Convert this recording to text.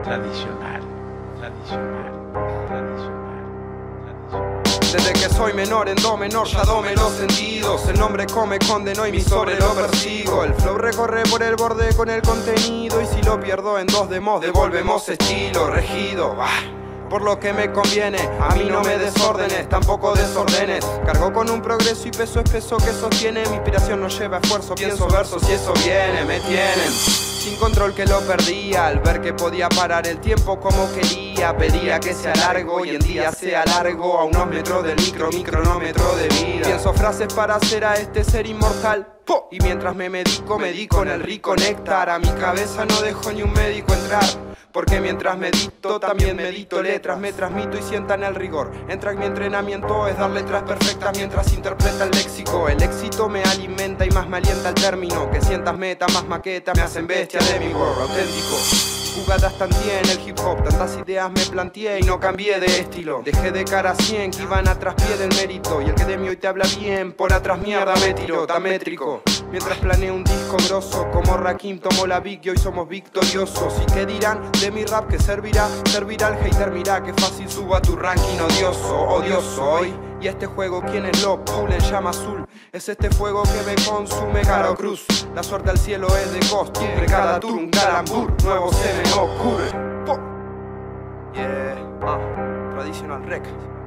tradicional, tradicional, tradicional, tradicional. Desde que soy menor en do menor ya domé los sentidos. El nombre come, condenó y mi sobre lo persigo. El flow recorre por el borde con el contenido. Y si lo pierdo en dos de mod, devolvemos estilo regido. Por lo que me conviene, a mí no me desórdenes, tampoco desordenes. Cargo con un progreso y peso espeso que sostiene. Mi inspiración no lleva esfuerzo, pienso versos y eso viene, me tienen sin control que lo perdía al ver que podía parar el tiempo como quería. Pedía que sea largo y el día sea largo, a unos metros del micronómetro de vida. Pienso frases para hacer a este ser inmortal. Y mientras me medico en el rico néctar. A mi cabeza no dejo ni un médico entrar, porque mientras medito también medito letras. Me transmito y sientan el rigor. Entra en mi entrenamiento es dar letras perfectas mientras interpreta el léxico. El éxito me alimenta y más me alienta el término. Que sientas meta, más maqueta, me hacen bestia de mi gorro auténtico. Jugadas tanteé en el hip hop, tantas ideas me planteé y no cambié de estilo. Dejé de cara a 100 que iban a traspié del mérito. Y el que de mí hoy te habla bien, por atrás mierda me tiró, tan métrico. Mientras planeo un disco grosso, como Rakim tomó la Big y hoy somos victoriosos. ¿Y qué dirán de mi rap? Que servirá al hater, mirá que fácil subo a tu ranking odioso hoy. Y este juego, ¿quién es lo? Pool en llama azul. Es este fuego que me consume, Caro Cruz. La suerte al cielo es de costumbre. Cada tour un calambur nuevo se me ocurre. Yeah, traditional rec.